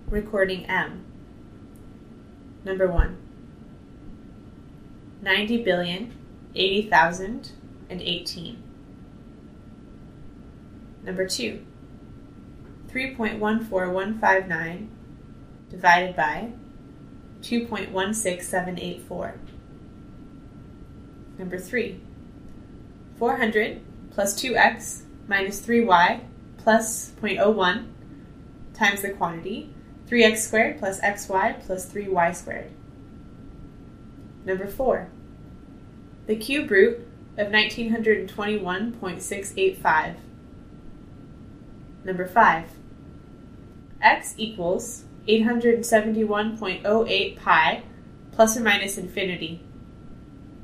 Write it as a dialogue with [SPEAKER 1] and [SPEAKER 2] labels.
[SPEAKER 1] recording M. Number 1. 90,080,018. Number 2. 3.14159 divided by 2.16784. Number 3. 400 plus 2x minus 3y plus 0.01 times the quantity 3x squared plus xy plus 3y squared. Number 4. The cube root of 1921.685. Number 5. X equals 871.08 pi plus or minus infinity.